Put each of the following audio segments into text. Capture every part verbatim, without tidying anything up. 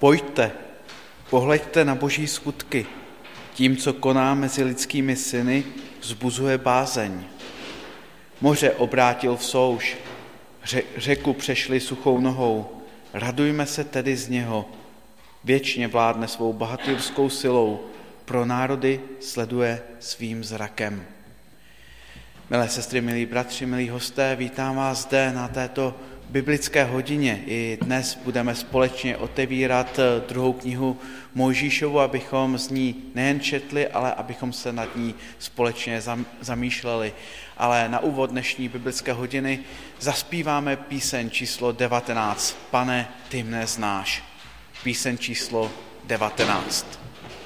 Pojďte, pohleďte na boží skutky. Tím, co koná mezi lidskými syny, vzbuzuje bázeň. Moře obrátil v souš, řeku přešli suchou nohou. Radujme se tedy z něho. Věčně vládne svou bohatyrskou silou, pro národy sleduje svým zrakem. Milé sestry, milí bratři, milí hosté, vítám vás zde na této biblické hodině. I dnes budeme společně otevírat druhou knihu Mojžíšovu, abychom z ní nejen četli, ale abychom se nad ní společně zamýšleli. Ale na úvod dnešní biblické hodiny zaspíváme píseň číslo devatenáct. Pane, ty mne znáš. Píseň číslo devatenáct.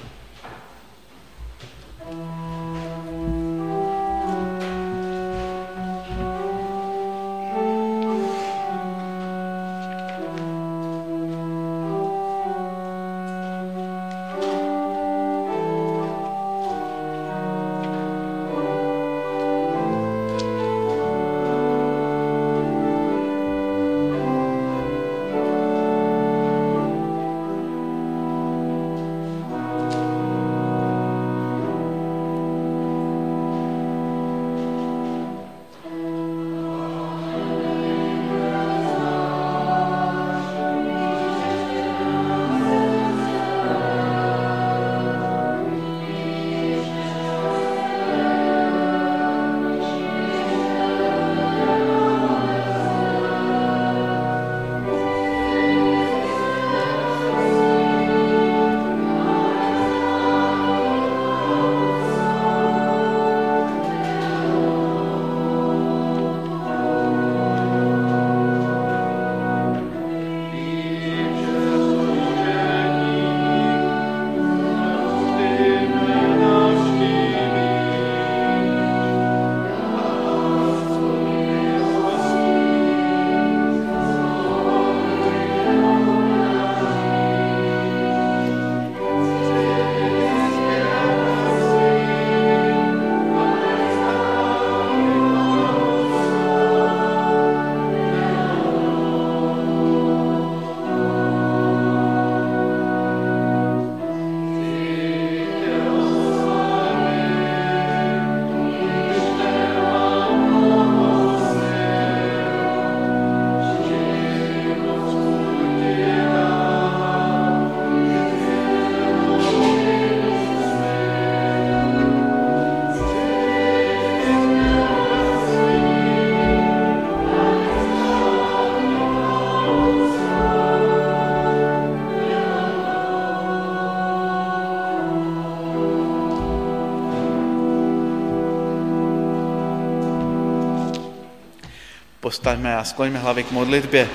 Postaňme a skloňme hlavy k modlitbě.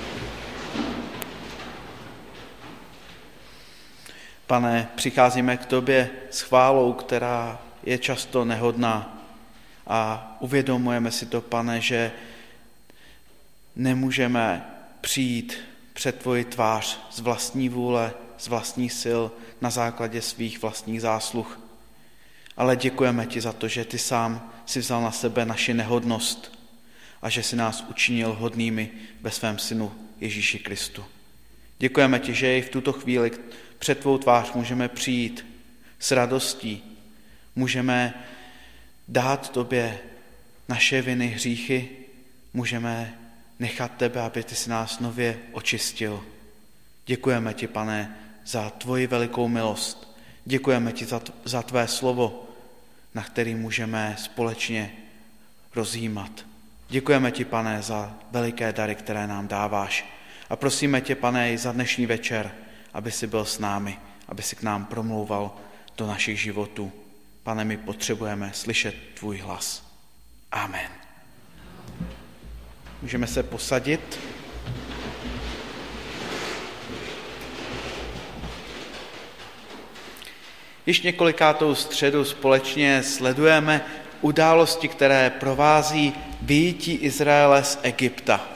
Pane, přicházíme k tobě s chválou, která je často nehodná. A uvědomujeme si to, Pane, že nemůžeme přijít před tvoji tvář z vlastní vůle, z vlastních sil, na základě svých vlastních zásluh. Ale děkujeme ti za to, že ty sám si vzal na sebe naši nehodnost a že si nás učinil hodnými ve svém synu Ježíši Kristu. Děkujeme ti, že i v tuto chvíli před tvou tvář můžeme přijít s radostí, můžeme dát tobě naše viny, hříchy, můžeme nechat tebe, aby ty si nás nově očistil. Děkujeme ti, Pane, za tvoji velikou milost. Děkujeme ti za, za tvé slovo, na který můžeme společně rozjímat. Děkujeme ti, Pane, za veliké dary, které nám dáváš. A prosíme tě, Pane, i za dnešní večer, aby jsi byl s námi, aby si k nám promlouval do našich životů. Pane, my potřebujeme slyšet tvůj hlas. Amen. Můžeme se posadit. Již několikátou středu společně sledujeme události, které provází vyjití Izraele z Egypta.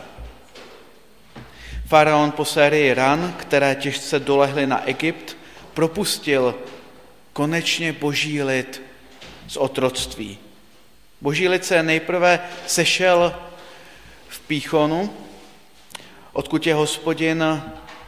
Faraon po sérii ran, které těžce dolehly na Egypt, propustil konečně boží lid z otroctví. Boží lid se nejprve sešel v Píchonu, odkud je Hospodin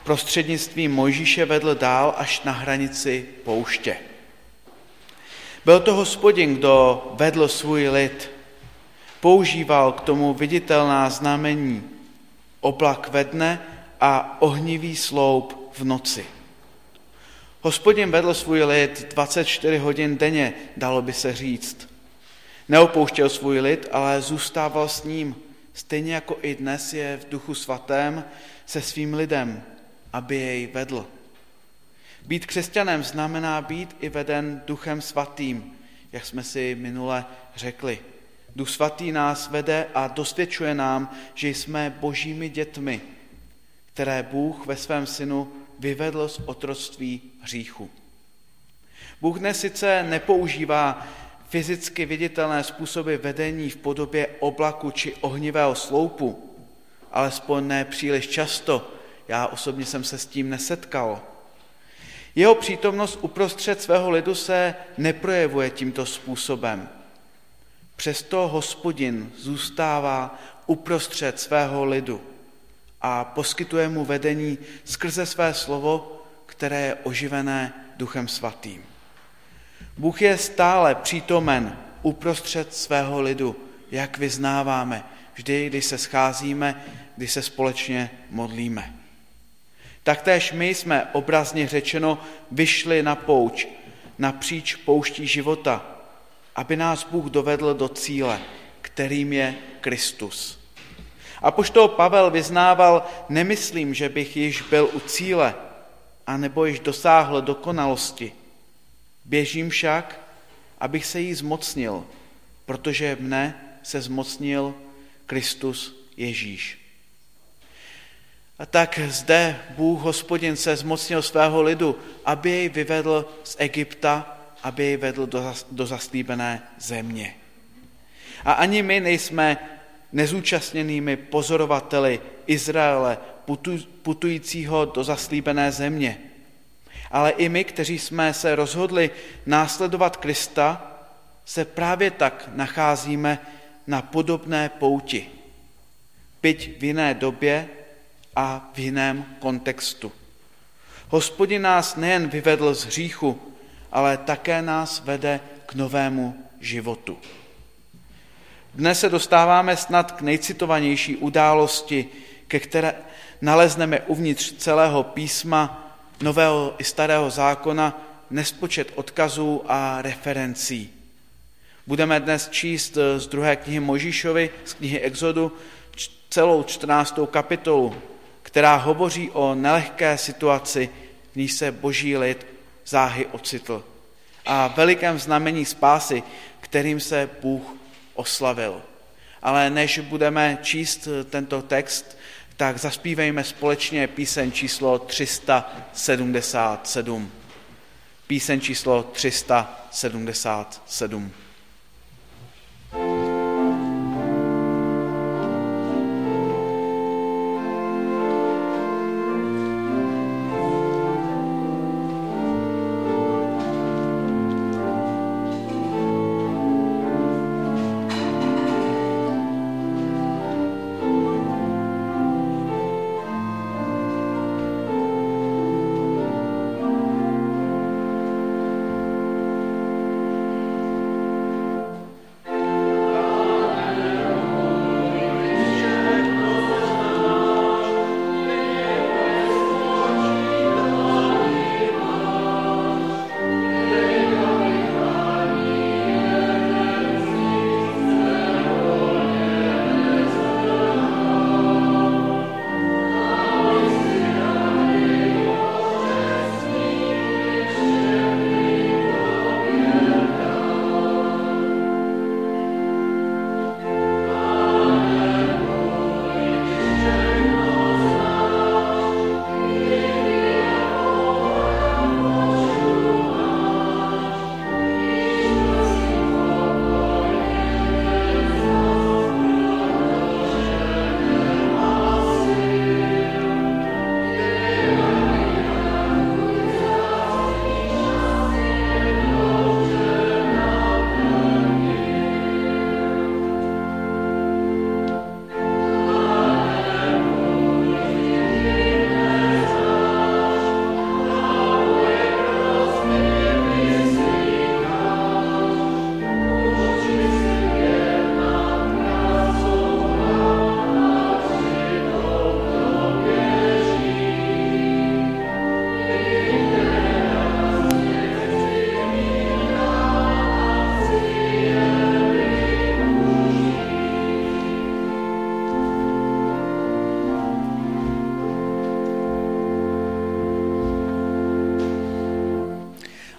prostřednictvím Mojžíše vedl dál až na hranici pouště. Byl to Hospodin, kdo vedl svůj lid. Používal k tomu viditelná znamení, oblak ve dne a ohnivý sloup v noci. Hospodin vedl svůj lid dvacet čtyři hodin denně, dalo by se říct. Neopouštěl svůj lid, ale zůstával s ním, stejně jako i dnes je v Duchu Svatém se svým lidem, aby jej vedl. Být křesťanem znamená být i veden Duchem Svatým, jak jsme si minule řekli. Duch Svatý nás vede a dosvědčuje nám, že jsme božími dětmi, které Bůh ve svém synu vyvedl z otroctví hříchu. Bůh dnes sice nepoužívá fyzicky viditelné způsoby vedení v podobě oblaku či ohnivého sloupu, alespoň ne příliš často, já osobně jsem se s tím nesetkal. Jeho přítomnost uprostřed svého lidu se neprojevuje tímto způsobem. Přesto Hospodin zůstává uprostřed svého lidu a poskytuje mu vedení skrze své slovo, které je oživené Duchem Svatým. Bůh je stále přítomen uprostřed svého lidu, jak vyznáváme, vždy, když se scházíme, když se společně modlíme. Taktéž my jsme obrazně řečeno vyšli na pouť, napříč pouští života, aby nás Bůh dovedl do cíle, kterým je Kristus. Apoštol Pavel vyznával, nemyslím, že bych již byl u cíle, anebo již dosáhl dokonalosti. Běžím však, abych se jí zmocnil, protože mne se zmocnil Kristus Ježíš. A tak zde Bůh Hospodin se zmocnil svého lidu, aby jej vyvedl z Egypta, aby jej vedl do zaslíbené země. A ani my nejsme nezúčastněnými pozorovateli Izraele, putujícího do zaslíbené země. Ale i my, kteří jsme se rozhodli následovat Krista, se právě tak nacházíme na podobné pouti, byť v jiné době a v jiném kontextu. Hospodin nás nejen vyvedl z hříchu, ale také nás vede k novému životu. Dnes se dostáváme snad k nejcitovanější události, ke které nalezneme uvnitř celého písma Nového i Starého zákona nespočet odkazů a referencí. Budeme dnes číst z druhé knihy Mojžíšovi, z knihy Exodu, celou čtrnáctou kapitolu, která hovoří o nelehké situaci, v níž se boží lid záhy ocitl, a velikém znamení spásy, kterým se Bůh oslavil. Ale než budeme číst tento text, tak zaspívejme společně píseň číslo tři sta sedmdesát sedm. Píseň číslo tři sta sedmdesát sedm.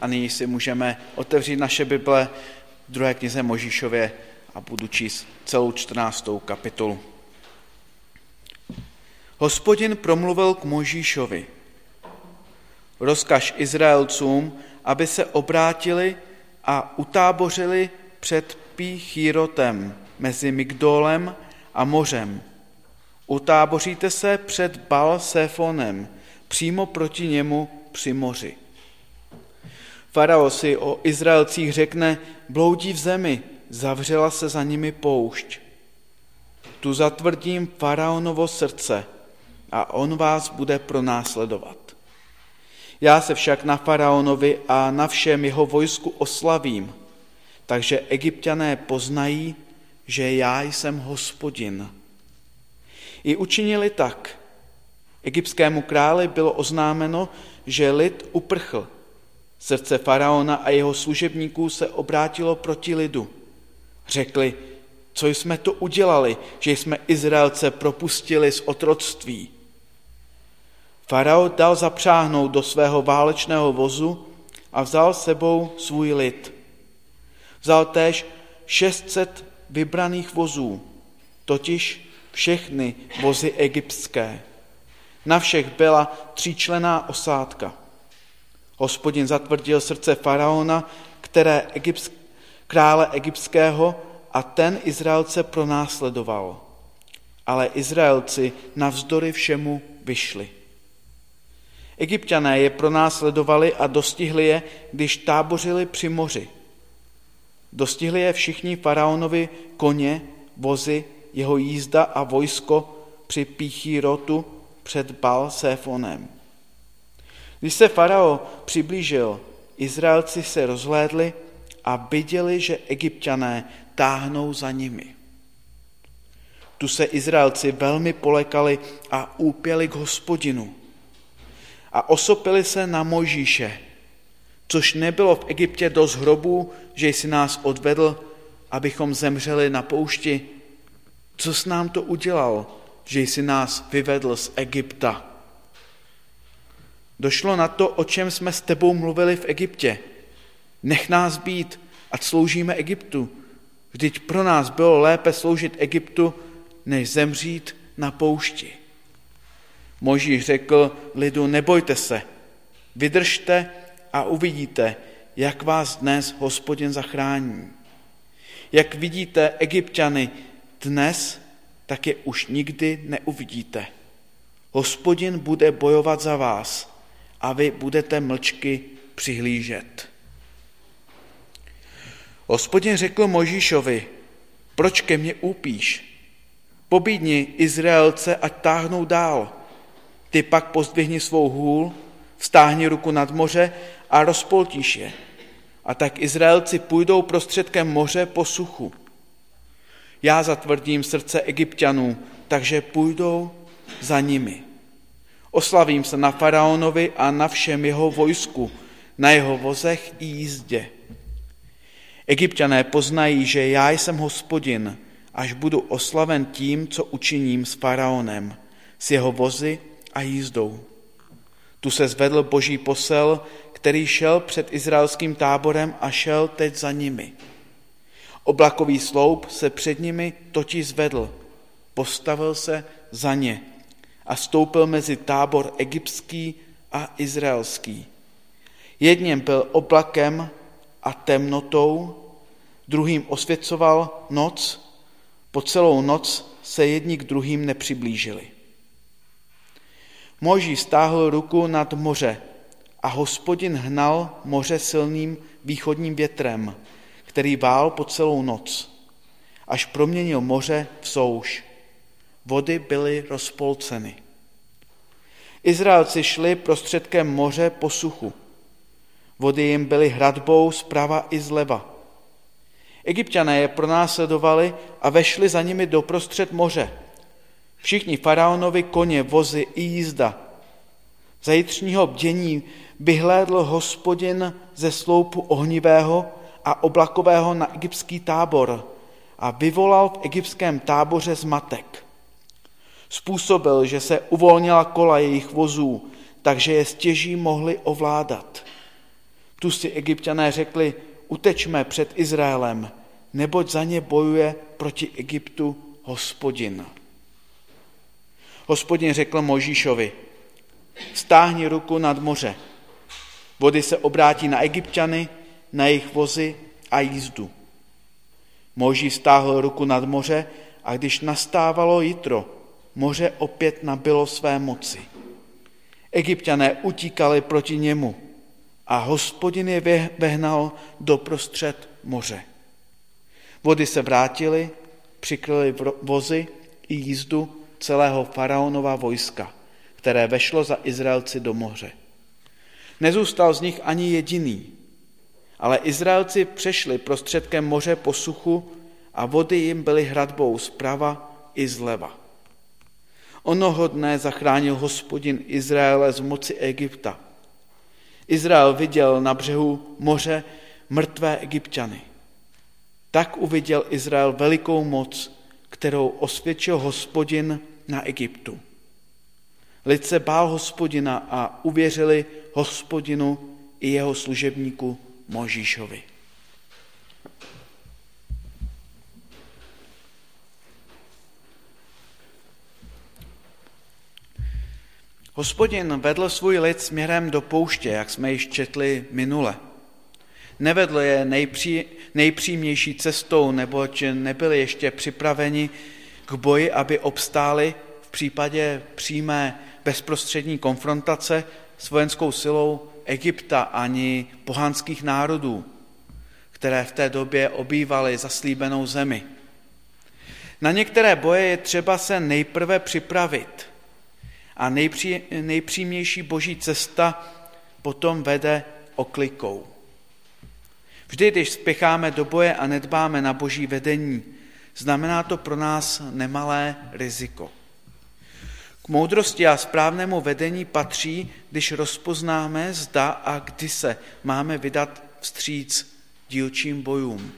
A nyní si můžeme otevřít naše Bible v druhé knize Mojžíšově a budu číst celou čtrnáctou kapitolu. Hospodin promluvil k Mojžíšovi. Rozkaž Izraelcům, aby se obrátili a utábořili před Píchírotem mezi Migdolem a mořem. Utáboříte se před Baal-Séfonem, přímo proti němu při moři. Farao si o Izraelcích řekne, bloudí v zemi, zavřela se za nimi poušť. Tu zatvrdím faraonovo srdce a on vás bude pronásledovat. Já se však na faraonovi a na všem jeho vojsku oslavím, takže Egypťané poznají, že já jsem Hospodin. I učinili tak. Egyptskému králi bylo oznámeno, že lid uprchl. Srdce faraona a jeho služebníků se obrátilo proti lidu. Řekli, co jsme to udělali, že jsme Izraelce propustili z otroctví. Farao dal zapřáhnout do svého válečného vozu a vzal sebou svůj lid. Vzal též šest set vybraných vozů, totiž všechny vozy egyptské. Na všech byla tříčlenná osádka. Hospodin zatvrdil srdce faraona, které egypt, krále egyptského, a ten Izraelce pronásledoval. Ale Izraelci navzdory všemu vyšli. Egypťané je pronásledovali a dostihli je, když tábořili při moři. Dostihli je všichni faraonovi koně, vozy, jeho jízda a vojsko při Píchírotu před Baal-Séfonem. Když se farao přiblížil, Izraelci se rozhlédli a viděli, že Egypťané táhnou za nimi. Tu se Izraelci velmi polekali a úpěli k Hospodinu. A osopili se na Mojžíše, což nebylo v Egyptě dost hrobů, že jsi nás odvedl, abychom zemřeli na poušti. Co jsi nám to udělal, že jsi nás vyvedl z Egypta? Došlo na to, o čem jsme s tebou mluvili v Egyptě. Nech nás být, ať sloužíme Egyptu. Vždyť pro nás bylo lépe sloužit Egyptu, než zemřít na poušti. Mojžíš řekl lidu, nebojte se, vydržte a uvidíte, jak vás dnes Hospodin zachrání. Jak vidíte Egypťany dnes, tak je už nikdy neuvidíte. Hospodin bude bojovat za vás a vy budete mlčky přihlížet. Hospodin řekl Mojžíšovi, proč ke mně úpíš? Pobídni Izraelce, ať táhnou dál. Ty pak pozdvihni svou hůl, vztáhni ruku nad moře a rozpoltíš je. A tak Izraelci půjdou prostředkem moře po suchu. Já zatvrdím srdce Egypťanů, takže půjdou za nimi. Oslavím se na faraonovi a na všem jeho vojsku, na jeho vozech i jízdě. Egypťané poznají, že já jsem Hospodin, až budu oslaven tím, co učiním s faraonem, s jeho vozy a jízdou. Tu se zvedl boží posel, který šel před izraelským táborem a šel teď za nimi. Oblakový sloup se před nimi totiž zvedl, postavil se za ně a vstoupil mezi tábor egyptský a izraelský. Jedním byl oblakem a temnotou, druhým osvěcoval noc, po celou noc se jedni k druhým nepřiblížili. Mojžíš stáhl ruku nad moře a Hospodin hnal moře silným východním větrem, který vál po celou noc, až proměnil moře v souš. Vody byly rozpolceny. Izraelci šli prostředkem moře po suchu. Vody jim byly hradbou zprava i zleva. Egypťané je pronásledovali a vešli za nimi doprostřed moře. Všichni faraonovi koně, vozy i jízda. Za jitřního bdění vyhlédl Hospodin ze sloupu ohnivého a oblakového na egyptský tábor a vyvolal v egyptském táboře zmatek. Způsobil, že se uvolnila kola jejich vozů, takže je stěží mohli ovládat. Tu si Egypťané řekli, utečme před Izraelem, neboť za ně bojuje proti Egyptu Hospodin. Hospodin řekl Mojžíšovi, stáhni ruku nad moře. Vody se obrátí na Egypťany, na jejich vozy a jízdu. Mojžíš stáhl ruku nad moře a když nastávalo jitro, moře opět nabylo své moci. Egypťané utíkali proti němu a Hospodin je vehnal doprostřed moře. Vody se vrátily, přikryly vozy i jízdu celého faraonova vojska, které vešlo za Izraelci do moře. Nezůstal z nich ani jediný, ale Izraelci přešli prostředkem moře po suchu a vody jim byly hradbou zprava i zleva. Onoho dne zachránil Hospodin Izraele z moci Egypta. Izrael viděl na břehu moře mrtvé Egypťany. Tak uviděl Izrael velikou moc, kterou osvědčil Hospodin na Egyptu. Lid se bál Hospodina a uvěřili Hospodinu i jeho služebníku Mojžíšovi. Hospodin vedl svůj lid směrem do pouště, jak jsme již četli minule. Nevedl je nejpří, nejpřímější cestou, neboť nebyli ještě připraveni k boji, aby obstáli v případě přímé bezprostřední konfrontace s vojenskou silou Egypta ani pohanských národů, které v té době obývaly zaslíbenou zemi. Na některé boje je třeba se nejprve připravit a nejpří, nejpřímější boží cesta potom vede oklikou. Vždy, když spěcháme do boje a nedbáme na boží vedení, znamená to pro nás nemalé riziko. K moudrosti a správnému vedení patří, když rozpoznáme, zda a kdy se máme vydat vstříc dílčím bojům.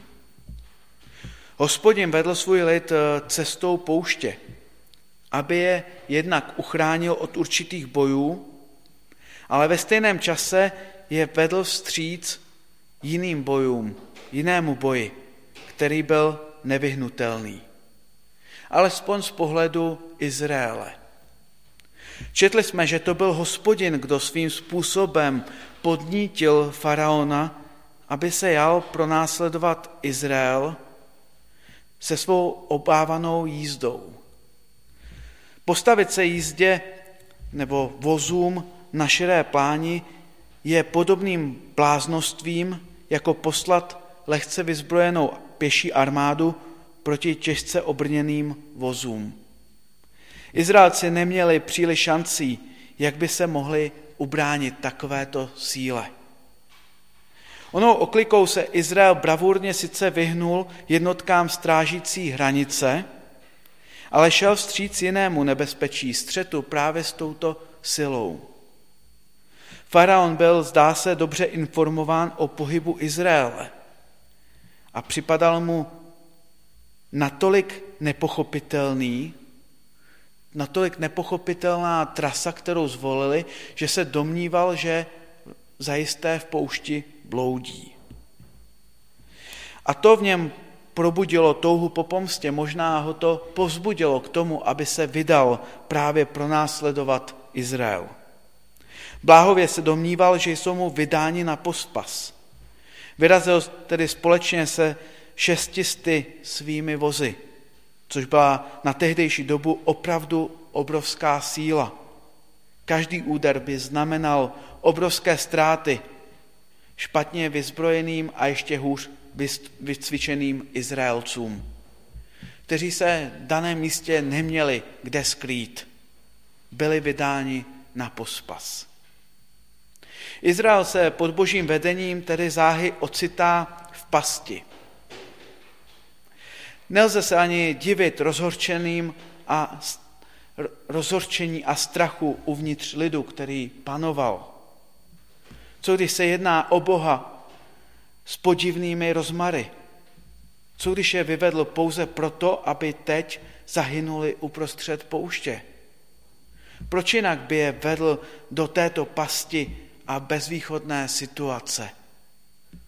Hospodin vedl svůj lid cestou pouště, aby je jednak uchránil od určitých bojů, ale ve stejném čase je vedl vstříc jiným bojům, jinému boji, který byl nevyhnutelný. Alespoň z pohledu Izraele. Četli jsme, že to byl Hospodin, kdo svým způsobem podnítil faraona, aby se jal pronásledovat Izrael se svou obávanou jízdou. Postavit se jízdě nebo vozům na širé pláni je podobným bláznostvím, jako poslat lehce vyzbrojenou pěší armádu proti těžce obrněným vozům. Izraelci neměli příliš šancí, jak by se mohli ubránit takovéto síle. Onou oklikou se Izrael bravurně sice vyhnul jednotkám strážící hranice, ale šel vstříc jinému nebezpečí, střetu právě s touto silou. Faraon byl, zdá se, dobře informován o pohybu Izraele a připadal mu natolik nepochopitelný, natolik nepochopitelná trasa, kterou zvolili, že se domníval, že zajisté v poušti bloudí. A to v něm probudilo touhu po pomstě, možná ho to povzbudilo k tomu, aby se vydal právě pronásledovat Izrael. Bláhově se domníval, že jsou mu vydáni na pospas. Vyrazil tedy společně se šestisty svými vozy, což byla na tehdejší dobu opravdu obrovská síla. Každý úder by znamenal obrovské ztráty špatně vyzbrojeným a ještě hůř vycvičeným Izraelcům, kteří se v daném místě neměli kde skrýt. Byli vydáni na pospas. Izrael se pod božím vedením tedy záhy ocitá v pasti. Nelze se ani divit rozhorčeným a rozhorčení a strachu uvnitř lidu, který panoval. Co když se jedná o Boha s podivnými rozmary? Co když je vyvedl pouze proto, aby teď zahynuli uprostřed pouště? Proč jinak by je vedl do této pasti a bezvýchodné situace,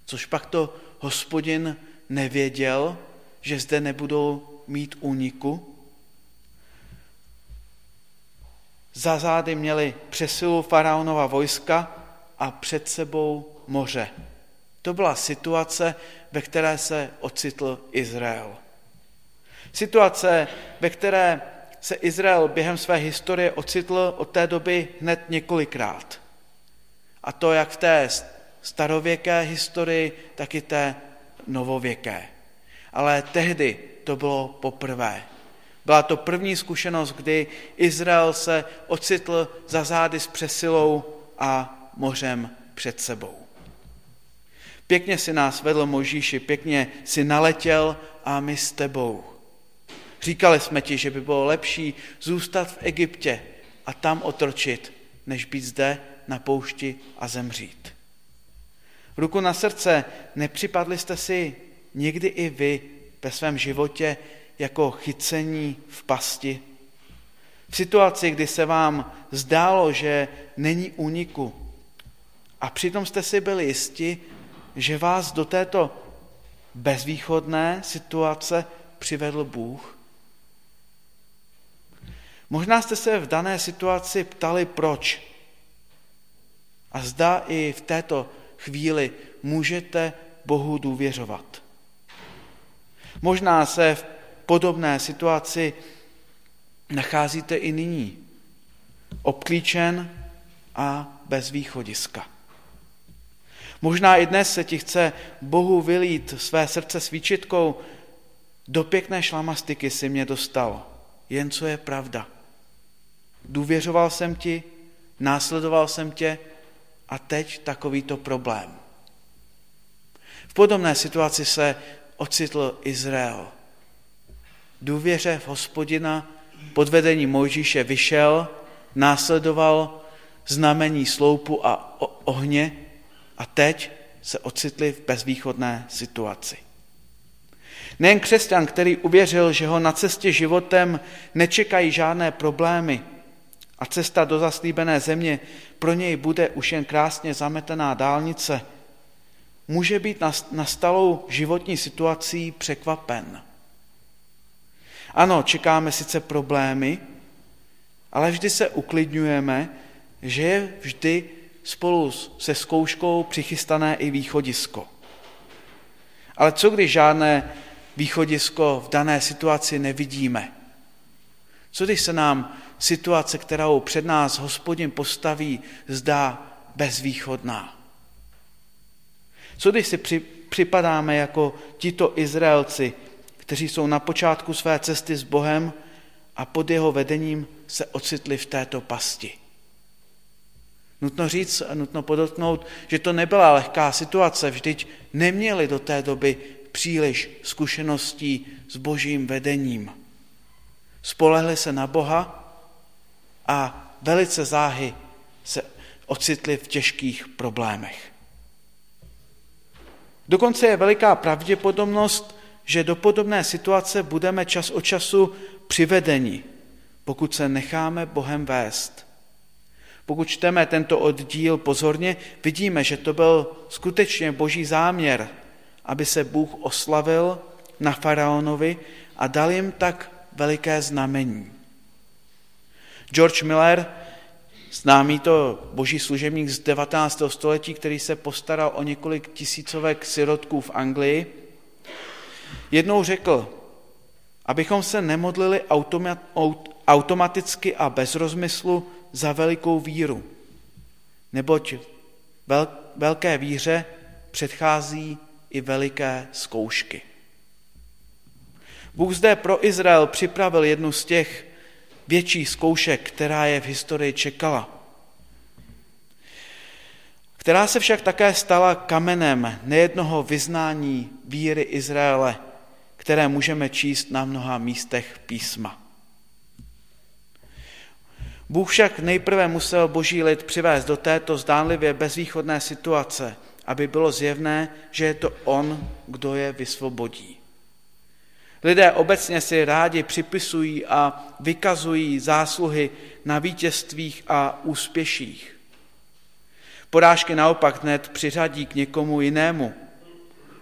Což pak to Hospodin nevěděl, že zde nebudou mít úniku. Za zády měli přesilu faraonova vojska a před sebou moře. To byla situace, ve které se ocitl Izrael. Situace, ve které se Izrael během své historie ocitl od té doby hned několikrát. A to jak v té starověké historii, tak i té novověké. Ale tehdy to bylo poprvé. Byla to první zkušenost, kdy Izrael se ocitl za zády s přesilou a mořem před sebou. Pěkně si nás vedl Mojžíši, pěkně si naletěl a my s tebou. Říkali jsme ti, že by bylo lepší zůstat v Egyptě a tam otročit, než být zde na poušti a zemřít. Ruku na srdce, nepřipadli jste si někdy i vy ve svém životě jako chycení v pasti? V situaci, kdy se vám zdálo, že není úniku a přitom jste si byli jisti, že vás do této bezvýchodné situace přivedl Bůh? Možná jste se v dané situaci ptali, proč. A zda i v této chvíli můžete Bohu důvěřovat. Možná se v podobné situaci nacházíte i nyní, obklíčen a bez východiska. Možná i dnes se ti chce Bohu vylít své srdce s výčitkou: do pěkné šlamastiky si mě dostal, jen co je pravda. Důvěřoval jsem ti, následoval jsem tě a teď takovýto problém. V podobné situaci se ocitl Izrael. Důvěře v Hospodina pod vedením Mojžíše vyšel, následoval znamení sloupu a ohně a teď se ocitli v bezvýchodné situaci. Nejen křesťan, který uvěřil, že ho na cestě životem nečekají žádné problémy a cesta do zaslíbené země pro něj bude už jen krásně zametená dálnice, může být nastalou životní situací překvapen. Ano, čekáme sice problémy, ale vždy se uklidňujeme, že je vždy spolu se zkouškou přichystané i východisko. Ale co když žádné východisko v dané situaci nevidíme? Co když se nám situace, kterou před nás Hospodin postaví, zdá bezvýchodná? Co když si při, připadáme jako tito Izraelci, kteří jsou na počátku své cesty s Bohem a pod jeho vedením se ocitli v této pasti? Nutno říct a nutno podotknout, že to nebyla lehká situace, vždyť neměli do té doby příliš zkušeností s Božím vedením. Spolehli se na Boha a velice záhy se ocitli v těžkých problémech. Dokonce je veliká pravděpodobnost, že do podobné situace budeme čas od času přivedeni, pokud se necháme Bohem vést. Pokud čteme tento oddíl pozorně, vidíme, že to byl skutečně Boží záměr, aby se Bůh oslavil na faraonovi a dal jim tak veliké znamení. George Miller, známý to boží služebník z devatenáctého století, který se postaral o několik tisícovek sirotků v Anglii, jednou řekl, abychom se nemodlili automaticky a bez rozmyslu za velikou víru, neboť velké víře předchází i veliké zkoušky. Bůh zde pro Izrael připravil jednu z těch větších zkoušek, která je v historii čekala. Která se však také stala kamenem nejednoho vyznání víry Izraele, které můžeme číst na mnoha místech písma. Bůh však nejprve musel boží lid přivést do této zdánlivě bezvýchodné situace, aby bylo zjevné, že je to on, kdo je vysvobodí. Lidé obecně si rádi připisují a vykazují zásluhy na vítězstvích a úspěších. Porážky naopak hned přiřadí k někomu jinému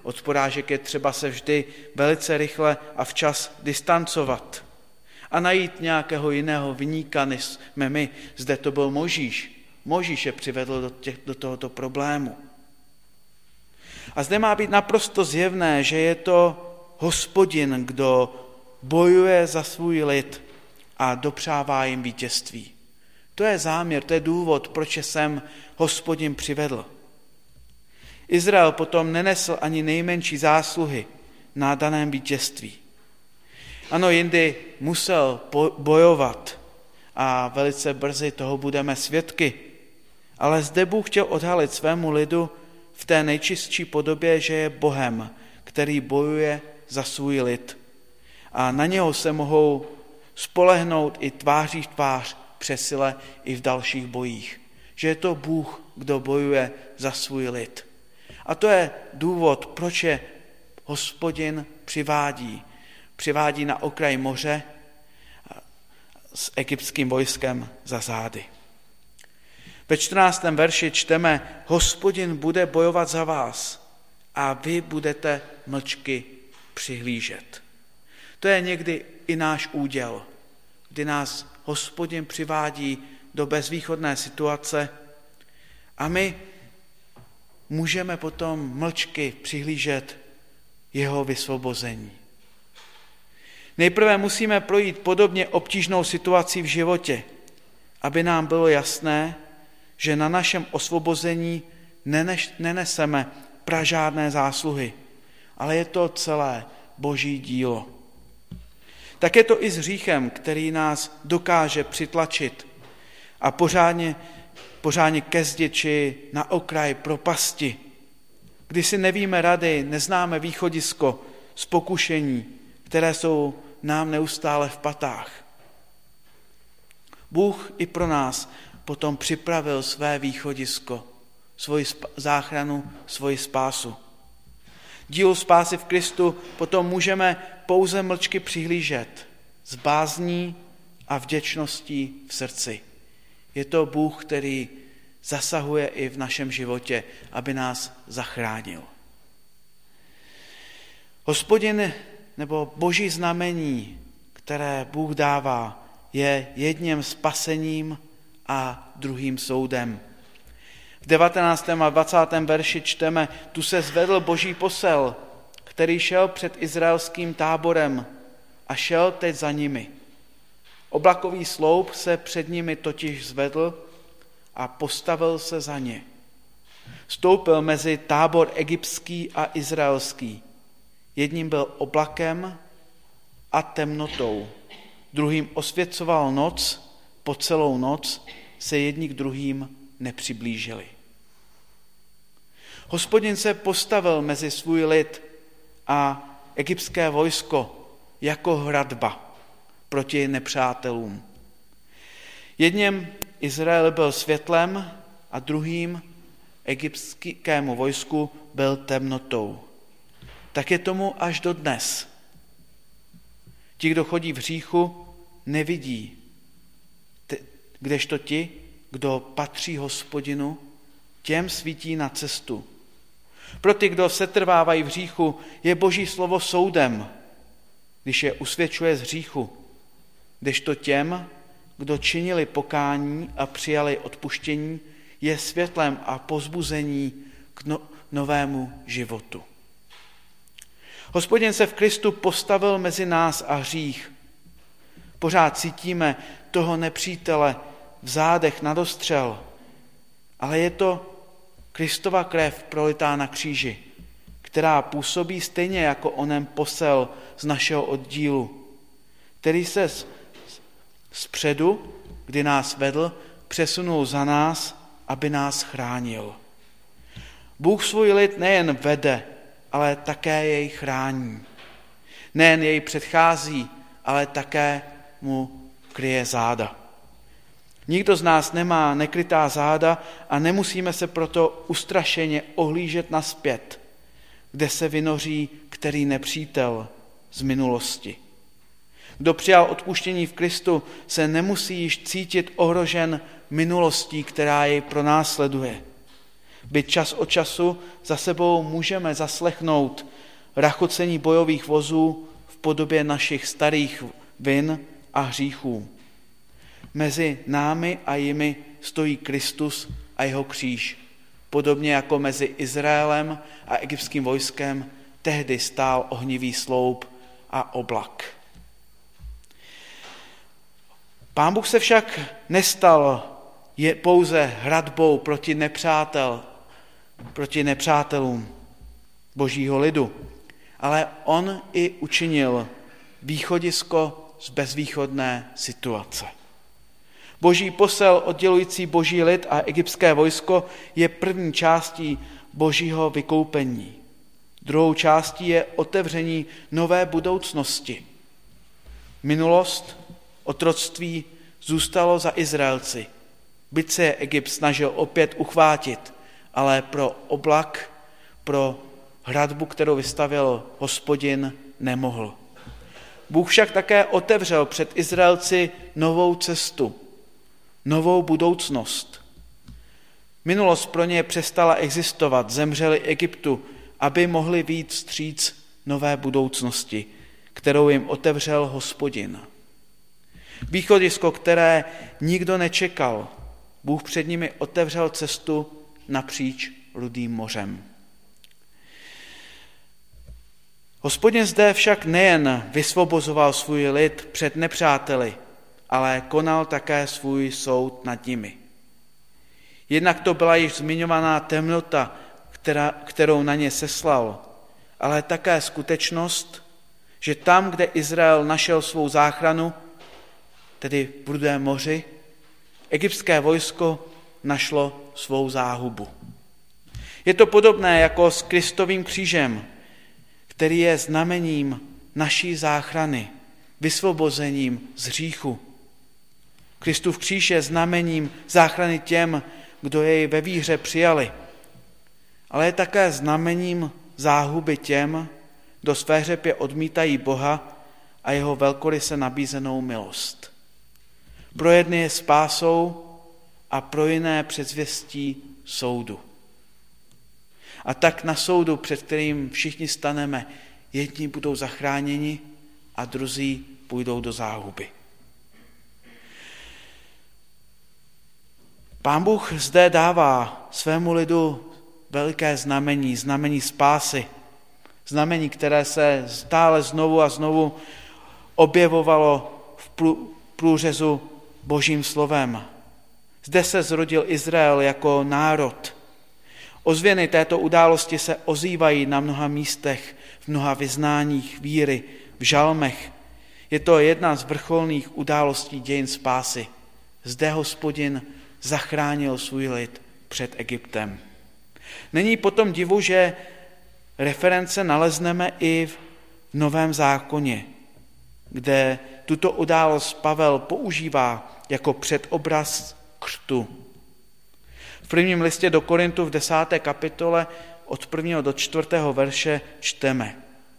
Od porážek je třeba se vždy velice rychle a včas distancovat a najít nějakého jiného viníka, než jsme my. Zde to byl Mojžíš. Mojžíš je přivedl do, těch, do tohoto problému. A zde má být naprosto zjevné, že je to Hospodin, kdo bojuje za svůj lid a dopřává jim vítězství. To je záměr, to je důvod, proč jsem Hospodin přivedl. Izrael potom nenesl ani nejmenší zásluhy na daném vítězství. Ano, jindy musel bojovat a velice brzy toho budeme svědky, ale zde Bůh chtěl odhalit svému lidu v té nejčistší podobě, že je Bohem, který bojuje za svůj lid. A na něho se mohou spolehnout i tváří v tvář přesile i v dalších bojích. Že je to Bůh, kdo bojuje za svůj lid. A to je důvod, proč je Hospodin přivádí. Přivádí na okraj moře s egyptským vojskem za zády. Ve čtrnáctém verši čteme: Hospodin bude bojovat za vás a vy budete mlčky přihlížet. To je někdy i náš úděl, kdy nás Hospodin přivádí do bezvýchodné situace a my můžeme potom mlčky přihlížet jeho vysvobození. Nejprve musíme projít podobně obtížnou situaci v životě, aby nám bylo jasné, že na našem osvobození neneseme pražádné zásluhy, ale je to celé Boží dílo. Tak je to i s hříchem, který nás dokáže přitlačit a pořádně, pořádně ke zdi či na okraj propasti, kdy si nevíme rady, neznáme východisko z pokušení, které jsou nám neustále v patách. Bůh i pro nás potom připravil své východisko, svoji záchranu, svoji spásu. Dílu spásy v Kristu potom můžeme pouze mlčky přihlížet s bázní a vděčností v srdci. Je to Bůh, který zasahuje i v našem životě, aby nás zachránil. Hospodin nebo Boží znamení, které Bůh dává, je jedním spasením a druhým soudem. V devatenáctém a dvacátém verši čteme: tu se zvedl Boží posel, který šel před izraelským táborem a šel teď za nimi. Oblakový sloup se před nimi totiž zvedl a postavil se za ně. Vstoupil mezi tábor egyptský a izraelský. Jedním byl oblakem a temnotou, druhým osvěcoval noc, po celou noc se jedni k druhým nepřiblížili. Hospodin se postavil mezi svůj lid a egyptské vojsko jako hradba proti nepřátelům. Jedním Izrael byl světlem a druhým egyptskému vojsku byl temnotou. Tak je tomu až dodnes. Ti, kdo chodí v hříchu, nevidí, kdežto ti, kdo patří Hospodinu, těm svítí na cestu. Pro ty, kdo setrvávají v hříchu, je Boží slovo soudem, když je usvědčuje z hříchu, kdežto těm, kdo činili pokání a přijali odpuštění, je světlem a povzbuzení k no, novému životu. Hospodin se v Kristu postavil mezi nás a hřích. Pořád cítíme toho nepřítele v zádech na dostřel, ale je to Kristova krev prolitá na kříži, která působí stejně jako onen posel z našeho oddílu, který se zpředu, kdy nás vedl, přesunul za nás, aby nás chránil. Bůh svůj lid nejen vede, ale také jej chrání. Nejen jej předchází, ale také mu kryje záda. Nikdo z nás nemá nekrytá záda a nemusíme se proto ustrašeně ohlížet nazpět, kde se vynoří který nepřítel z minulosti. Kdo přijal odpuštění v Kristu, se nemusí již cítit ohrožen minulostí, která jej pronásleduje. Byť čas od času za sebou můžeme zaslechnout rachocení bojových vozů v podobě našich starých vin a hříchů. Mezi námi a jimi stojí Kristus a jeho kříž. Podobně jako mezi Izraelem a egyptským vojskem tehdy stál ohnivý sloup a oblak. Pán Bůh se však nestal je pouze hradbou proti nepřátel, proti nepřátelům božího lidu, ale on i učinil východisko z bezvýchodné situace. Boží posel oddělující boží lid a egyptské vojsko je první částí božího vykoupení. Druhou částí je otevření nové budoucnosti. Minulost, otroctví zůstalo za Izraelci. Byť se je Egypt snažil opět uchvátit, ale pro oblak, pro hradbu, kterou vystavil Hospodin, nemohl. Bůh však také otevřel před Izraelci novou cestu, novou budoucnost. Minulost pro ně přestala existovat, zemřeli Egyptu, aby mohli vyjít vstříc nové budoucnosti, kterou jim otevřel Hospodin. Východisko, které nikdo nečekal, Bůh před nimi otevřel cestu napříč Rudým mořem. Hospodin zde však nejen vysvobozoval svůj lid před nepřáteli, ale konal také svůj soud nad nimi. Jednak to byla již zmiňovaná temnota, která, kterou na ně seslal, ale také skutečnost, že tam, kde Izrael našel svou záchranu, tedy v Rudém moři, egyptské vojsko našlo svou záhubu. Je to podobné jako s Kristovým křížem, který je znamením naší záchrany, vysvobozením z hříchu. Kristův kříž je znamením záchrany těm, kdo jej ve víře přijali, ale je také znamením záhuby těm, kdo své hřebě odmítají Boha a jeho velkoryse nabízenou milost. Pro jedny je spásou a pro jiné předzvěstí soudu. A tak na soudu, před kterým všichni staneme, jedni budou zachráněni a druzí půjdou do záhuby. Pán Bůh zde dává svému lidu veliké znamení, znamení spásy, znamení, které se stále znovu a znovu objevovalo v průřezu Božím slovem. Zde se zrodil Izrael jako národ. Ozvěny této události se ozývají na mnoha místech, v mnoha vyznáních víry, v žalmech. Je to jedna z vrcholných událostí dějin spásy. Zde Hospodin zachránil svůj lid před Egyptem. Není potom divu, že reference nalezneme i v Novém zákoně, kde tuto událost Pavel používá jako předobraz křtu. V prvním listě do Korintu v desáté kapitole od prvního do čtvrtého verše čteme.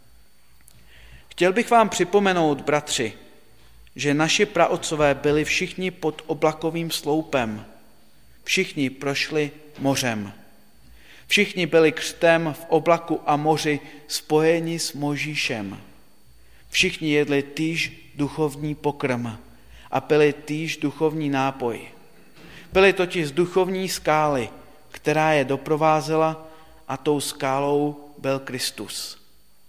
Chtěl bych vám připomenout, bratři, že naši praotcové byli všichni pod oblakovým sloupem. Všichni prošli mořem. Všichni byli křtem v oblaku a moři spojeni s Mojžíšem. Všichni jedli týž duchovní pokrm a pili týž duchovní nápoj. Byli totiž z duchovní skály, která je doprovázela, a tou skálou byl Kristus.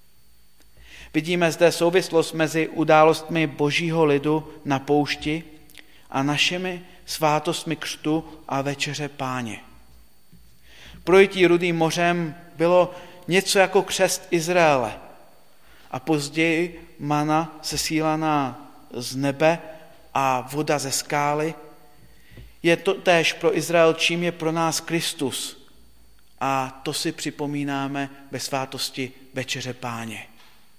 Vidíme zde souvislost mezi událostmi božího lidu na poušti a našimi svátostmi křtu a večeře Páně. Projití Rudým mořem bylo něco jako křest Izraele a později mana sesílaná z nebe a voda ze skály je to též pro Izrael, čím je pro nás Kristus. A to si připomínáme ve svátosti večeře Páně.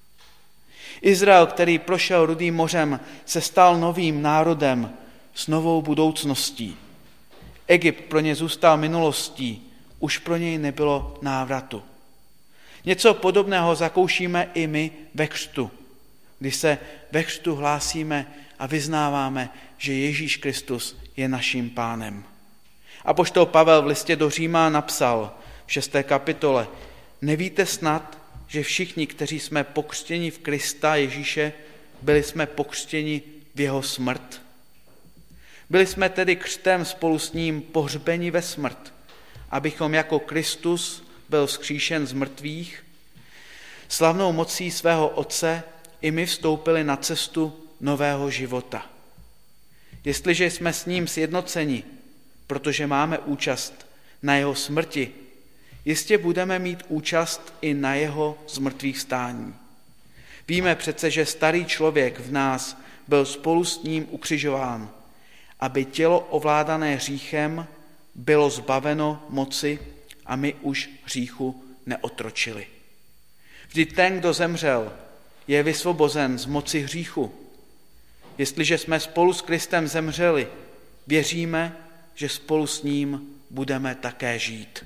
Izrael, který prošel Rudým mořem, se stal novým národem s novou budoucností. Egypt pro ně zůstal minulostí, už pro něj nebylo návratu. Něco podobného zakoušíme i my ve křtu, když se ve křtu hlásíme a vyznáváme, že Ježíš Kristus je naším Pánem. Apoštol Pavel v listě do Říma napsal v šesté kapitole: Nevíte snad, že všichni, kteří jsme pokřtěni v Krista Ježíše, byli jsme pokřtěni v jeho smrt? Byli jsme tedy křtem spolu s ním pohřbeni ve smrt, abychom jako Kristus byl vzkříšen z mrtvých. Slavnou mocí svého Otce i my vstoupili na cestu nového života. Jestliže jsme s ním sjednoceni, protože máme účast na jeho smrti, jistě budeme mít účast i na jeho zmrtvých stání. Víme přece, že starý člověk v nás byl spolu s ním ukřižován, aby tělo ovládané hříchem bylo zbaveno moci a my už hříchu neotročili. Vždyť ten, kdo zemřel, je vysvobozen z moci hříchu. Jestliže jsme spolu s Kristem zemřeli, věříme, že spolu s ním budeme také žít.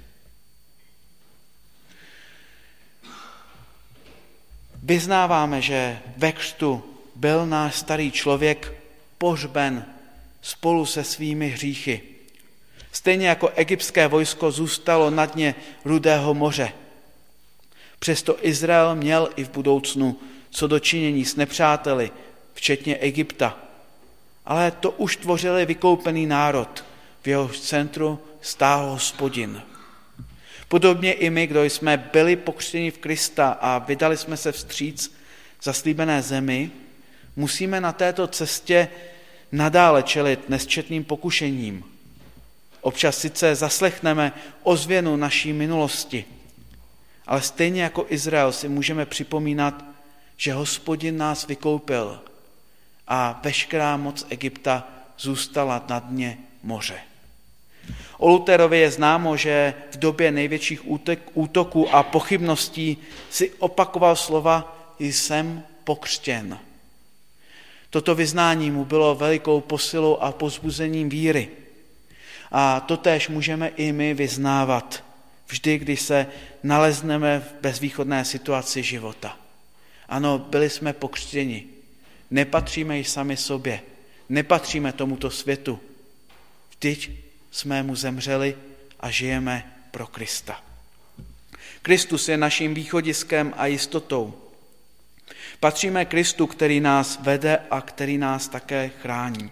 Vyznáváme, že ve křtu byl náš starý člověk pohřben spolu se svými hříchy. Stejně jako egyptské vojsko zůstalo na dně Rudého moře. Přesto Izrael měl i v budoucnu co dočinění s nepřáteli, včetně Egypta. Ale to už tvořili vykoupený národ, v jehož centru stál Hospodin. Podobně i my, kdo jsme byli pokřtěni v Krista a vydali jsme se vstříc zaslíbené zemi, musíme na této cestě nadále čelit nesčetným pokušením. Občas sice zaslechneme ozvěnu naší minulosti, ale stejně jako Izrael si můžeme připomínat, že Hospodin nás vykoupil a veškerá moc Egypta zůstala na dně moře. O Lutherovi je známo, že v době největších útoků a pochybností si opakoval slova jsem pokřtěn. Toto vyznání mu bylo velikou posilou a povzbuzením víry. A totéž můžeme i my vyznávat vždy, když se nalezneme v bezvýchodné situaci života. Ano, byli jsme pokřtěni. Nepatříme již sami sobě. Nepatříme tomuto světu. Vždyť jsme mu zemřeli a žijeme pro Krista. Kristus je naším východiskem a jistotou. Patříme Kristu, který nás vede a který nás také chrání.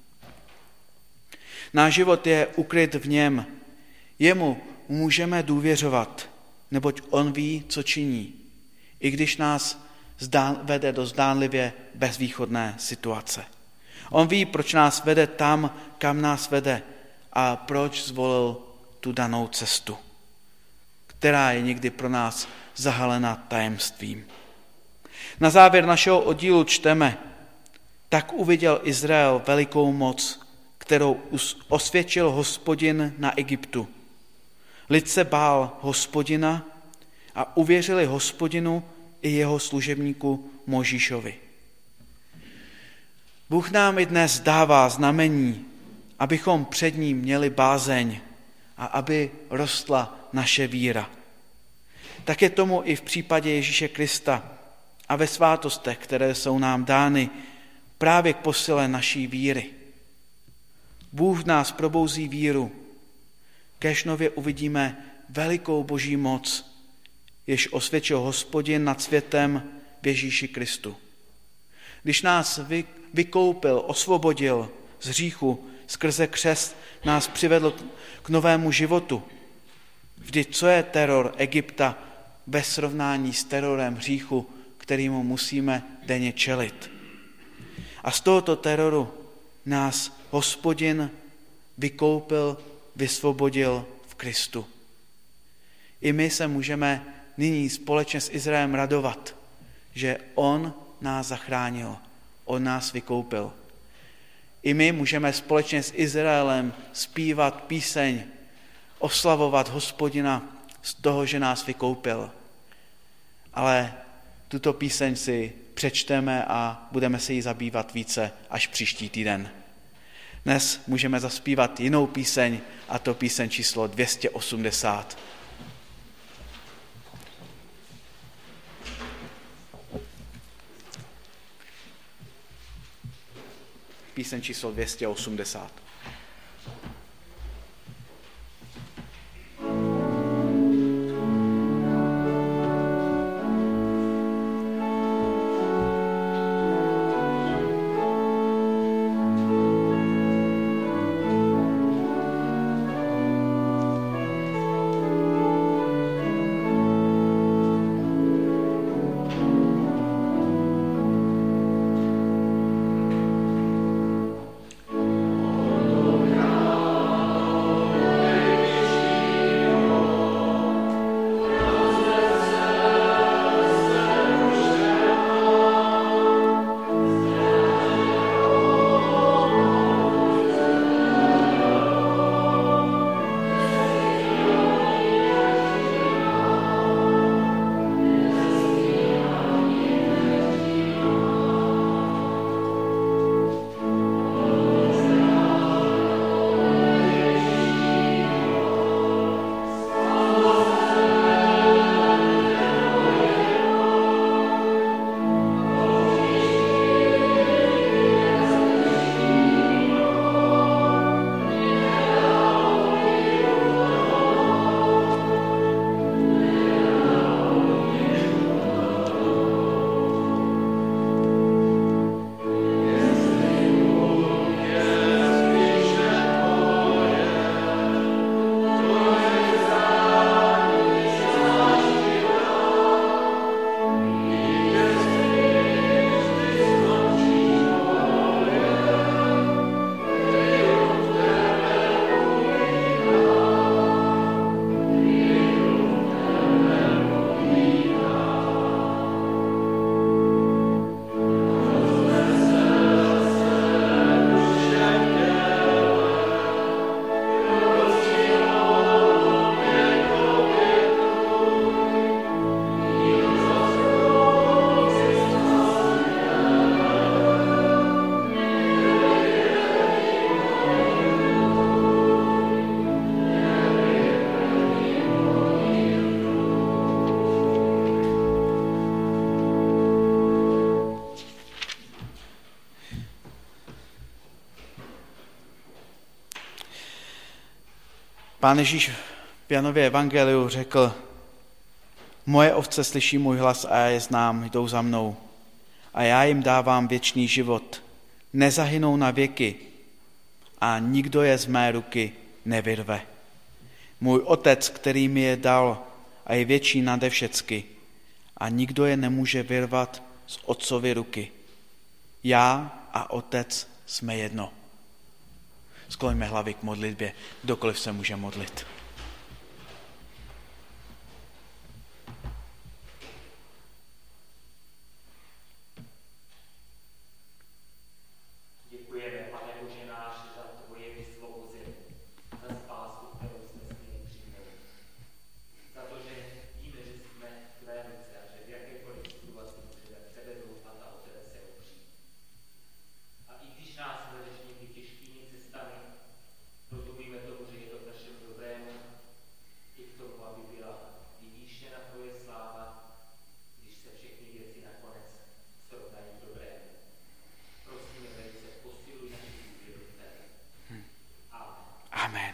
Náš život je ukryt v něm. Jemu můžeme důvěřovat, neboť on ví, co činí, i když nás zdán, vede do zdánlivě bezvýchodné situace. On ví, proč nás vede tam, kam nás vede a proč zvolil tu danou cestu, která je někdy pro nás zahalena tajemstvím. Na závěr našeho oddílu čteme: Tak uviděl Izrael velikou moc, kterou osvědčil Hospodin na Egyptu. Lid se bál Hospodina a uvěřili Hospodinu i jeho služebníku Mojžíšovi. Bůh nám i dnes dává znamení, abychom před ním měli bázeň a aby rostla naše víra. Tak je tomu i v případě Ježíše Krista a ve svátostech, které jsou nám dány právě k posile naší víry. Bůh v nás probouzí víru, kéž nově uvidíme velikou boží moc, jež osvědčil Hospodin nad světem v Ježíši Kristu. Když nás vykoupil, osvobodil z hříchu, skrze křest nás přivedl k novému životu. Vždyť co je teror Egypta ve srovnání s terorem hříchu, kterému musíme denně čelit? A z tohoto teroru nás Hospodin vykoupil, vysvobodil v Kristu. I my se můžeme nyní společně s Izraelem radovat, že on nás zachránil, on nás vykoupil. I my můžeme společně s Izraelem zpívat píseň, oslavovat Hospodina z toho, že nás vykoupil. Ale tuto píseň si přečteme a budeme se jí zabývat více až příští týden. Dnes můžeme zaspívat jinou píseň, a to píseň číslo dvě stě osmdesát. Píseň číslo dvě stě osmdesát. Pán Ježíš v Janově evangeliu řekl, moje ovce slyší můj hlas a já je znám, jdou za mnou. A já jim dávám věčný život. Nezahynou na věky a nikdo je z mé ruky nevyrve. Můj otec, který mi je dal a je větší nade všecky a nikdo je nemůže vyrvat z otcovy ruky. Já a otec jsme jedno. Skloňme hlavy k modlitbě, kdokoliv se může modlit. Amen.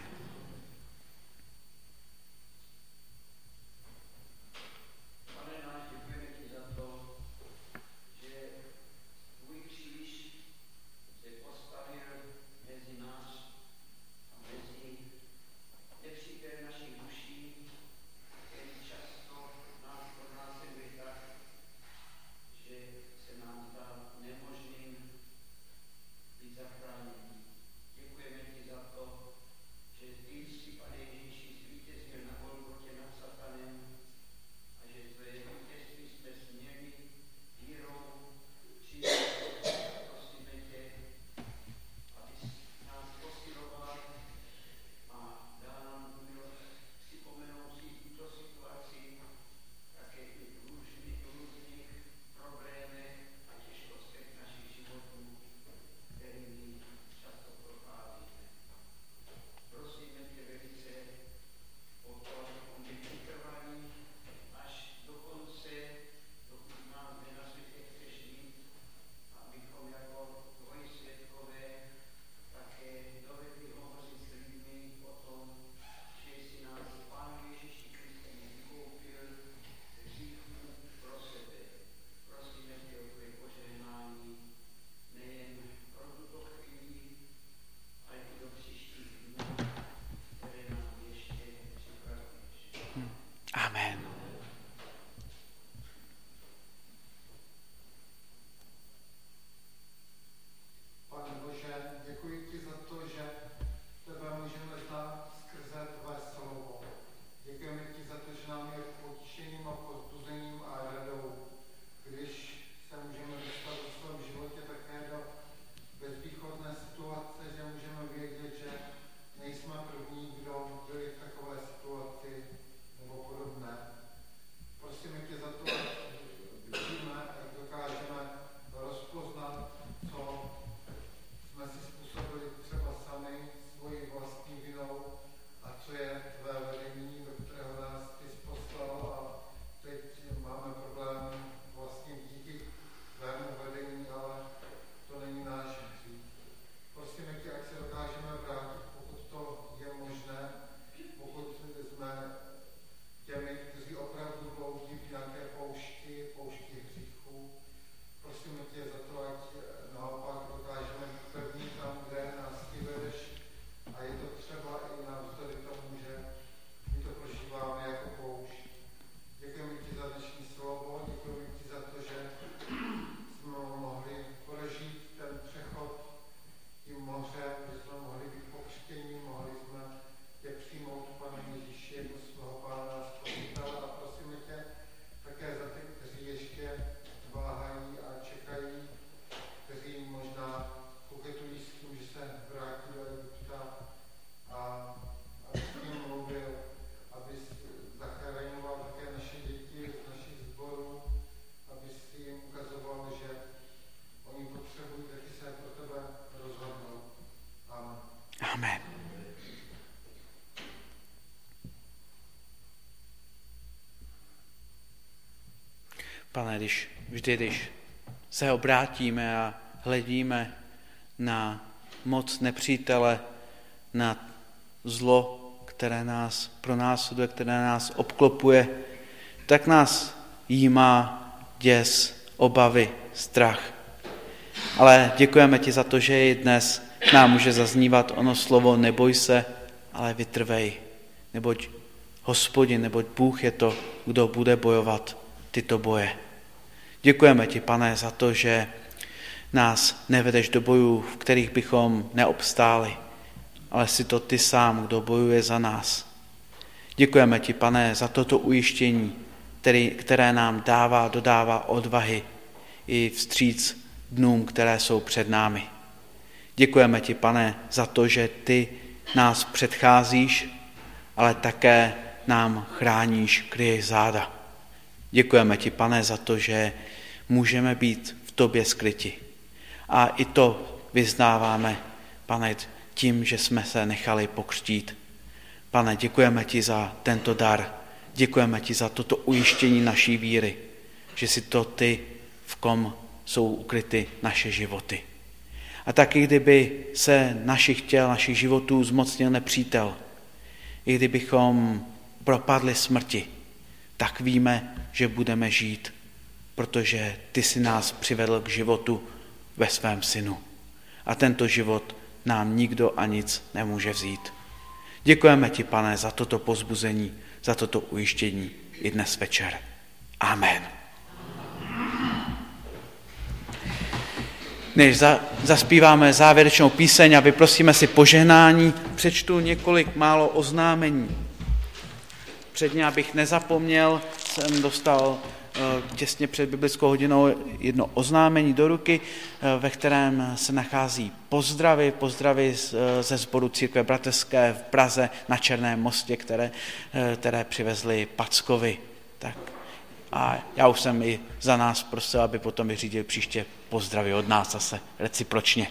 Amen. Pane Bože, děkuji ti za to, že tebe můžeme znát skrze tvé slovo. Děkujeme ti za to, že nám je potěšením a povzbuzením a radou, když se můžeme dostat v svém životě také do bezvýchodné situace, že můžeme vědět, že nejsme první, kdo byli v takové situaci nebo podobné. Prosíme tě za to, že vidíme, jak dokážeme rozpoznat, co jsme si způsobili třeba sami svojí vlastní vinou a co je tvé vedení, do kterého nás ty poslal a teď máme problém vlastně díky tvému vedení, ale to není náš hřích. Prosíme tě, ať se dokážeme vrátit, pokud to je možné, pokud jsme těmi, kteří opravdu bloudí v nějaké poušti, poušti hříchů. Prosíme tě za to, ať naopak dokážeme být pevní tam, kde nás ty vedeš a je to třeba i navzdory tomu, že my to prožíváme jako poušť. Děkujeme ti za dnešní slovo, děkujeme ti za to, že jsme mohli prožít ten přechod tím mořem, že jsme mohli být pokřtění, mohli jsme tě přijmout, Pane Ježíši, jako svého Pána a Spasitele a prosíme tě také za ty, kteří ještě váhají a čekají, kteří možná koketují s tím, že se vrátí do Egypta a aby s tím mluvil, aby zachraňoval také naše děti z našich sborů, aby si jim ukazoval, že oni potřebují taky se pro tebe rozhodnout. Amen. Amen. Pane, když, vždy, když se obrátíme a hledíme na moc nepřítele, na zlo, které nás pronásleduje, které nás obklopuje, tak nás jímá děs, obavy, strach. Ale děkujeme ti za to, že i dnes k nám může zaznívat ono slovo neboj se, ale vytrvej. Neboť Hospodin, neboť Bůh je to, kdo bude bojovat tyto boje. Děkujeme ti, Pane, za to, že nás nevedeš do bojů, v kterých bychom neobstáli, ale jsi to ty sám, kdo bojuje za nás. Děkujeme ti, Pane, za toto ujištění, který, které nám dává, dodává odvahy i vstříc dnům, které jsou před námi. Děkujeme ti, Pane, za to, že ty nás předcházíš, ale také nám chráníš, kryješ záda. Děkujeme ti, Pane, za to, že můžeme být v tobě skryti. A i to vyznáváme, Pane, tím, že jsme se nechali pokřtít. Pane, děkujeme ti za tento dar. Děkujeme ti za toto ujištění naší víry, že jsi to ty, v kom jsou ukryty naše životy. A taky kdyby se našich těl, našich životů zmocnil nepřítel, i kdybychom propadli smrti, tak víme, že budeme žít, protože ty jsi nás přivedl k životu ve svém synu. A tento život nám nikdo a nic nemůže vzít. Děkujeme ti, Pane, za toto povzbuzení, za toto ujištění i dnes večer. Amen. Než za, zaspíváme závěrečnou píseň a vyprosíme si požehnání, přečtu několik málo oznámení. Předně, abych nezapomněl, jsem dostal těsně před biblickou hodinou jedno oznámení do ruky, ve kterém se nachází pozdravy, pozdravy ze sboru Církve bratrské v Praze na Černém mostě, které, které přivezli Packovi. Tak. A já už jsem i za nás prosil, aby potom vyřídili příště pozdravy od nás zase recipročně.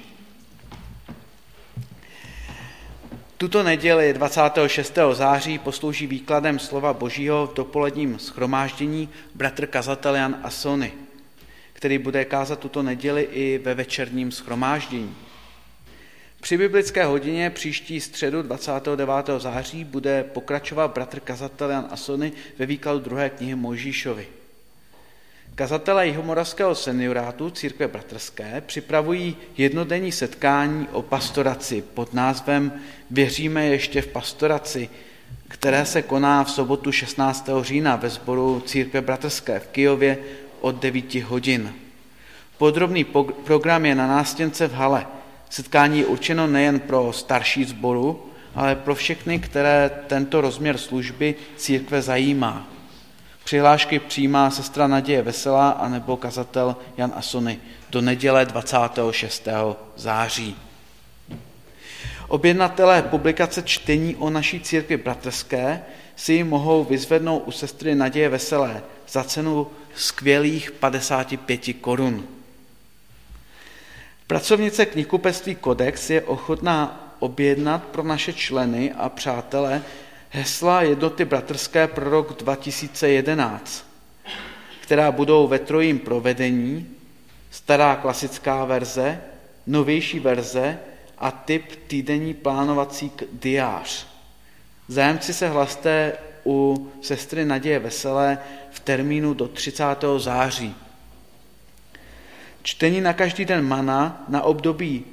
Tuto neděli dvacátého šestého září poslouží výkladem slova Božího v dopoledním shromáždění bratr kazatel Jan Asony, který bude kázat tuto neděli i ve večerním shromáždění. Při biblické hodině příští středu dvacátého devátého září bude pokračovat bratr kazatel Jan Asony ve výkladu druhé knihy Mojžíšovi. Kazatelé Jihomoravského seniorátu Církve bratrské připravují jednodenní setkání o pastoraci pod názvem Věříme ještě v pastoraci, které se koná v sobotu šestnáctého října ve sboru Církve bratrské v Kyjově od devíti hodin. Podrobný program je na nástěnce v hale. Setkání je určeno nejen pro starší sboru, ale pro všechny, které tento rozměr služby církve zajímá. Přihlášky přijímá sestra Naděje Veselá anebo kazatel Jan Asony do neděle dvacátého šestého září. Objednatelé publikace čtení o naší církvi bratrské si ji mohou vyzvednout u sestry Naděje Veselé za cenu skvělých padesát pět korun. Pracovnice knihkupectví Kodex je ochotná objednat pro naše členy a přátele hesla jednoty bratrské pro rok dva tisíce jedenáct, která budou ve trojím provedení, stará klasická verze, novější verze a typ týdenní plánovací diář. Zájemci se hlaste u sestry Naděje Veselé v termínu do třicátého září. Čtení na každý den mana na období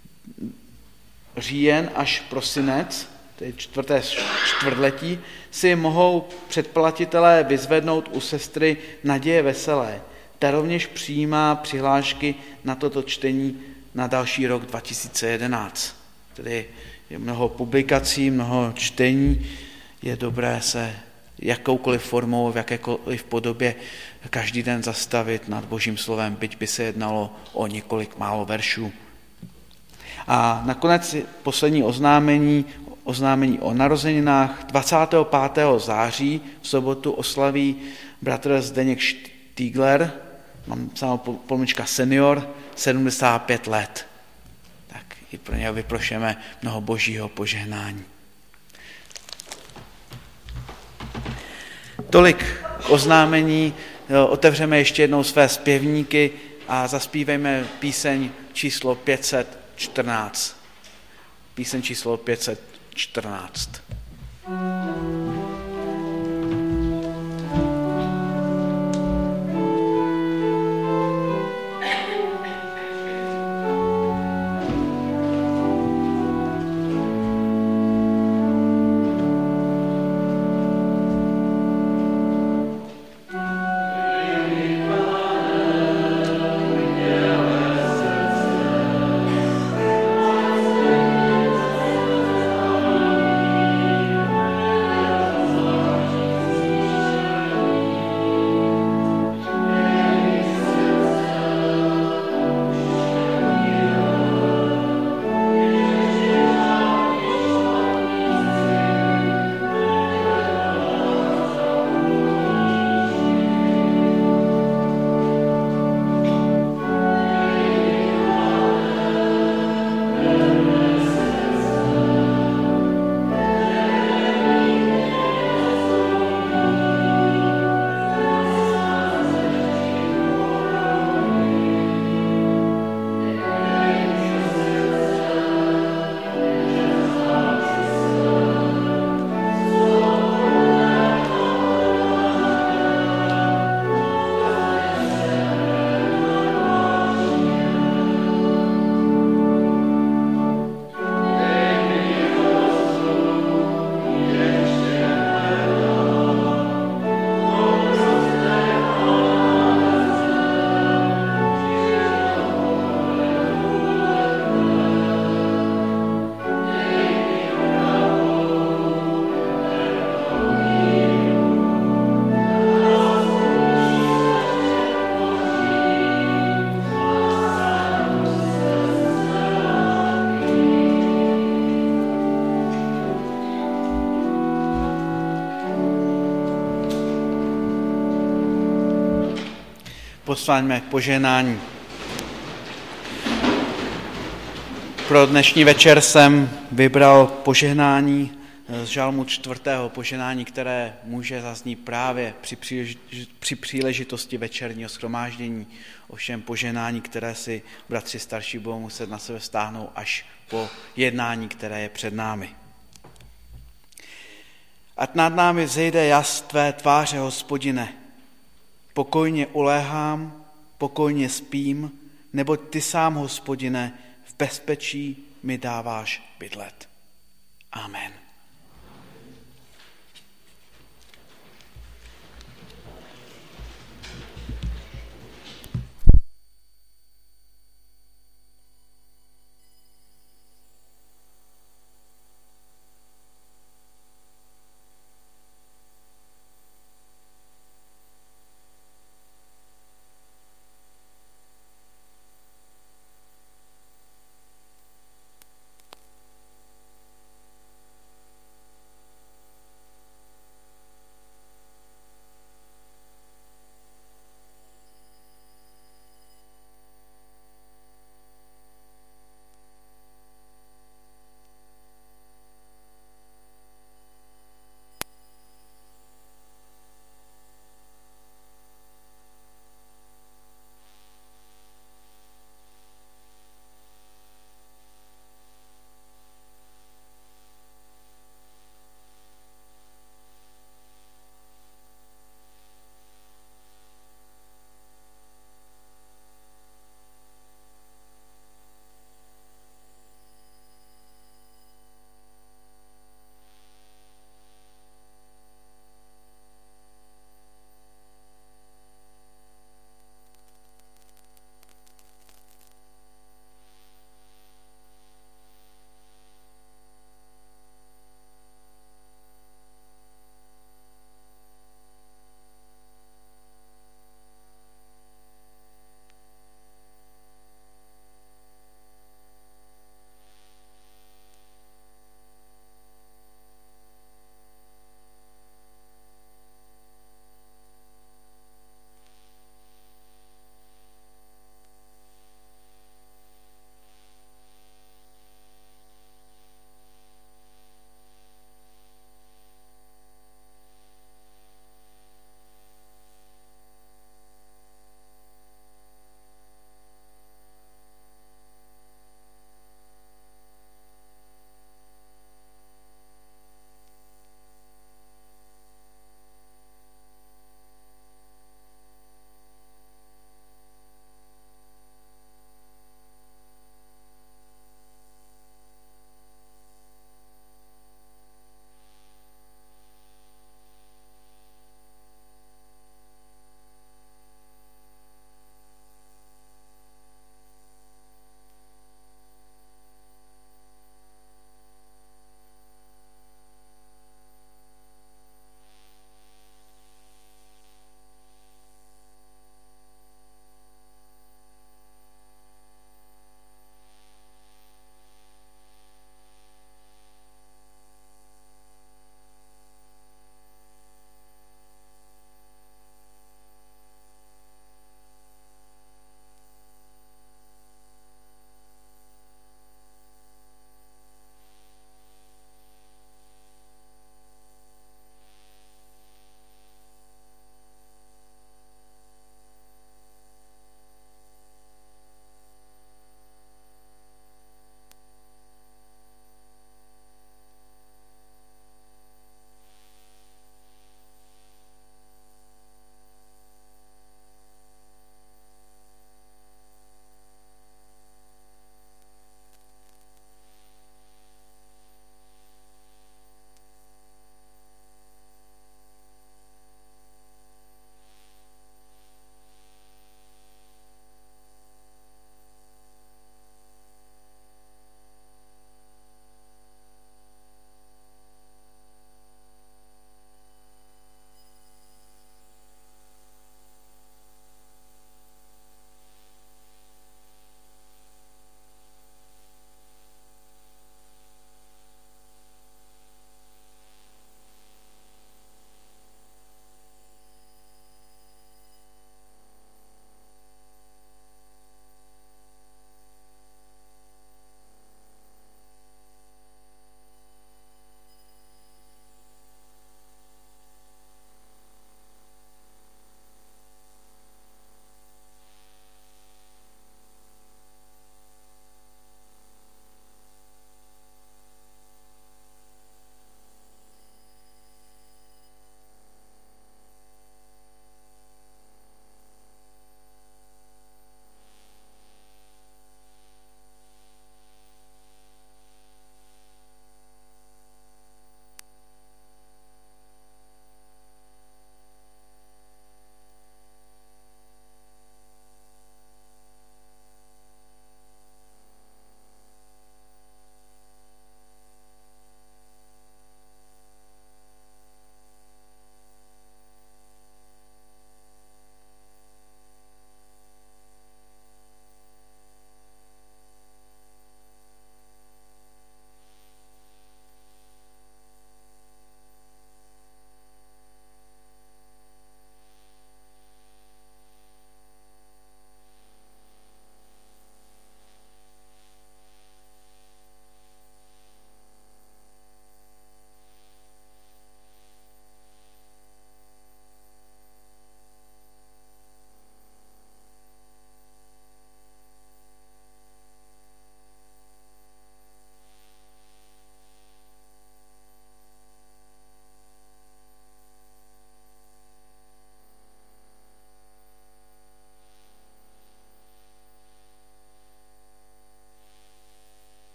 říjen až prosinec, tedy čtvrté čtvrtletí, si mohou předplatitelé vyzvednout u sestry Naděje Veselé. Ta rovněž přijímá přihlášky na toto čtení na další rok dva tisíce jedenáct. Tedy je mnoho publikací, mnoho čtení, je dobré se jakoukoliv formou, v jakékoliv podobě každý den zastavit nad Božím slovem, byť by se jednalo o několik málo veršů. A nakonec poslední oznámení, oznámení o narozeninách. dvacátého pátého září v sobotu oslaví bratr Zdeněk Štígler, mám psáno pomlčka senior, sedmdesát pět let. Tak i pro něho vyprošujeme mnoho Božího požehnání. Tolik oznámení, otevřeme ještě jednou své zpěvníky a zaspívejme píseň číslo pět set čtrnáct. Píseň číslo pět set čtrnáct. Povstaňme k požehnání. Pro dnešní večer jsem vybral požehnání z žalmu čtvrtého, požehnání, které může zaznít právě při, přílež, při příležitosti večerního shromáždění. Ovšem požehnání, které si bratři starší budou muset na sebe stáhnout až po jednání, které je před námi. Ať nad námi vzejde jas tvé tváře, Hospodine. Pokojně uléhám, pokojně spím, neboť ty sám, Hospodine, v bezpečí mi dáváš bydlet. Amen.